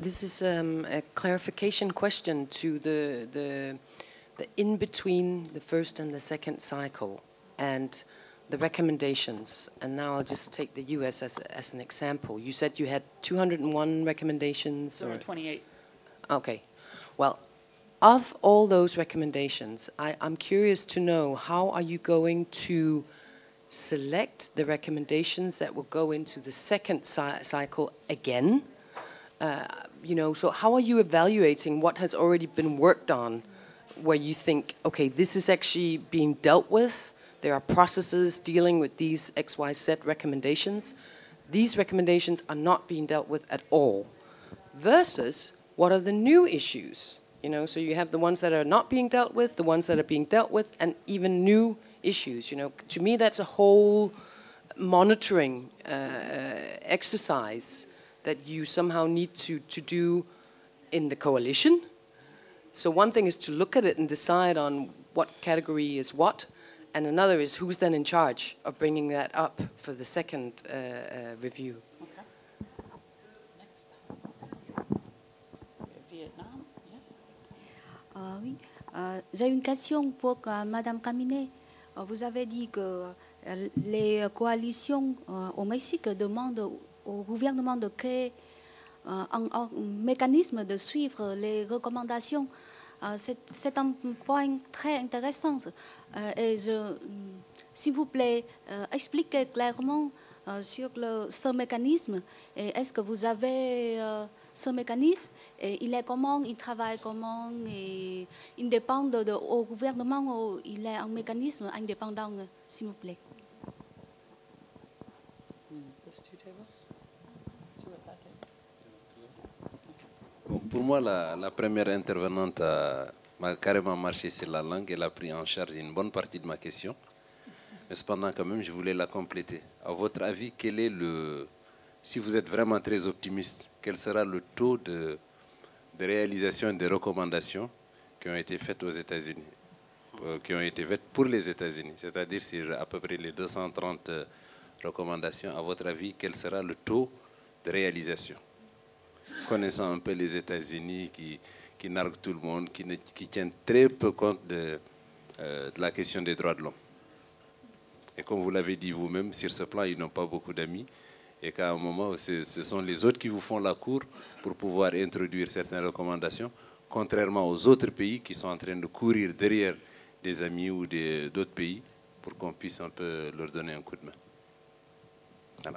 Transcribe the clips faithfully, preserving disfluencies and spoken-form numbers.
This is um, a clarification question to the, the, the in between the first and the second cycle and the recommendations. And now I'll just take the U S as, as an example. You said you had two hundred one recommendations? two hundred twenty-eight. Or? Okay. Well, of all those recommendations, I, I'm curious to know, how are you going to select the recommendations that will go into the second cy- cycle again? Uh, you know, so how are you evaluating what has already been worked on, where you think, okay, this is actually being dealt with, there are processes dealing with these X Y Z recommendations, these recommendations are not being dealt with at all, versus what are the new issues? You know, so you have the ones that are not being dealt with, the ones that are being dealt with, and even new issues. You know, to me, that's a whole monitoring uh, exercise that you somehow need to, to do in the coalition. So one thing is to look at it and decide on what category is what, and another is who's then in charge of bringing that up for the second uh, uh, review. Okay. Next. Vietnam, yes. Euh, oui, euh, j'ai une question pour euh, Madame Caminet. Euh, vous avez dit que euh, les coalitions euh, au Mexique demandent au gouvernement de créer euh, un, un mécanisme de suivre les recommandations. Euh, c'est un point très intéressant. Euh, et je, s'il vous plaît, euh, expliquez clairement euh, sur le, ce mécanisme. Et est-ce que vous avez euh, ce mécanisme? Et il est comment? Il travaille comment? Et il dépend de, de, au gouvernement ou il est un mécanisme indépendant, s'il vous plaît? Bon, pour moi, la, la première intervenante a, m'a carrément marché sur la langue. Elle a pris en charge une bonne partie de ma question. Mais cependant, quand même, je voulais la compléter. À votre avis, quel est le, si vous êtes vraiment très optimiste, quel sera le taux de, de réalisation des recommandations qui ont été faites aux États-Unis, euh, qui ont été faites pour les États-Unis, c'est-à-dire sur à peu près les deux cent trente recommandations. À votre avis, quel sera le taux de réalisation? Connaissant un peu les États-Unis qui, qui narguent tout le monde, qui, ne, qui tiennent très peu compte de, euh, de la question des droits de l'homme. Et comme vous l'avez dit vous-même, sur ce plan, ils n'ont pas beaucoup d'amis. Et qu'à un moment, ce sont les autres qui vous font la cour pour pouvoir introduire certaines recommandations, contrairement aux autres pays qui sont en train de courir derrière des amis ou d'autres pays pour qu'on puisse un peu leur donner un coup de main. Voilà.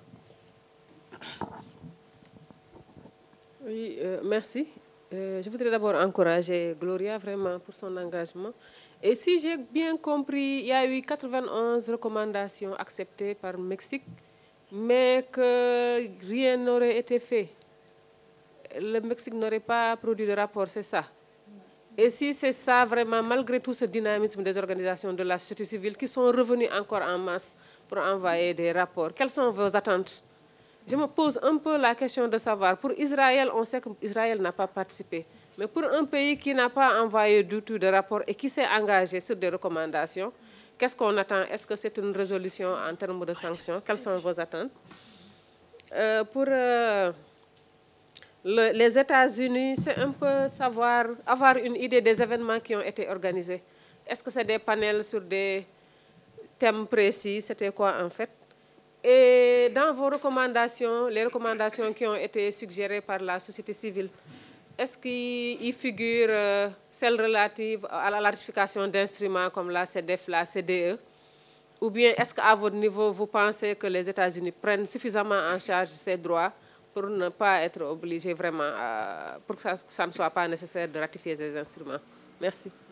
Oui, euh, merci. Euh, je voudrais d'abord encourager Gloria vraiment pour son engagement. Et si j'ai bien compris, il y a eu quatre-vingt-onze recommandations acceptées par le Mexique, mais que rien n'aurait été fait. Le Mexique n'aurait pas produit de rapport, c'est ça. Et si c'est ça, vraiment, malgré tout ce dynamisme des organisations de la société civile qui sont revenues encore en masse pour envoyer des rapports, quelles sont vos attentes? Je me pose un peu la question de savoir, pour Israël, on sait qu'Israël n'a pas participé, mais pour un pays qui n'a pas envoyé du tout de rapport et qui s'est engagé sur des recommandations, qu'est-ce qu'on attend? Est-ce que c'est une résolution en termes de sanctions? Quelles sont vos attentes? euh, Pour euh, le, les États-Unis, c'est un peu savoir, avoir une idée des événements qui ont été organisés. Est-ce que c'est des panels sur des thèmes précis? C'était quoi en fait? Et dans vos recommandations, les recommandations qui ont été suggérées par la société civile, est-ce qu'il y figure euh, celles relatives à la ratification d'instruments comme la C D F, la C D E? Ou bien est-ce qu'à votre niveau, vous pensez que les États-Unis prennent suffisamment en charge ces droits pour ne pas être obligés vraiment, à, pour que ça, ça ne soit pas nécessaire de ratifier ces instruments? Merci.